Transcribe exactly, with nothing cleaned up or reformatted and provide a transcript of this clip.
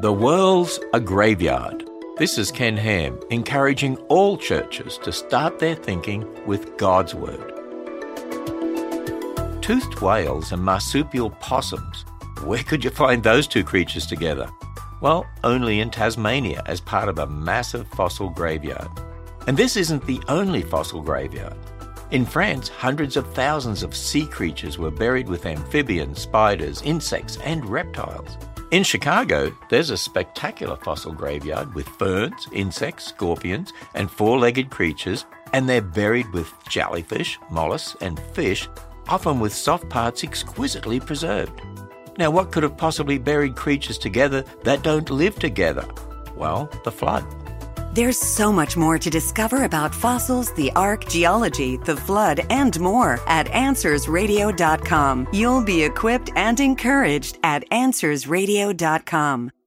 The world's a graveyard. This is Ken Ham, encouraging all churches to start their thinking with God's Word. Toothed whales and marsupial possums. Where could you find those two creatures together? Well, only in Tasmania as part of a massive fossil graveyard. And this isn't the only fossil graveyard. In France, hundreds of thousands of sea creatures were buried with amphibians, spiders, insects, and reptiles. In Chicago, there's a spectacular fossil graveyard with ferns, insects, scorpions, and four-legged creatures, and they're buried with jellyfish, mollusks, and fish, often with soft parts exquisitely preserved. Now, what could have possibly buried creatures together that don't live together? Well, the flood. There's so much more to discover about fossils, the ark, geology, the flood, and more at answers radio dot com. You'll be equipped and encouraged at answers radio dot com.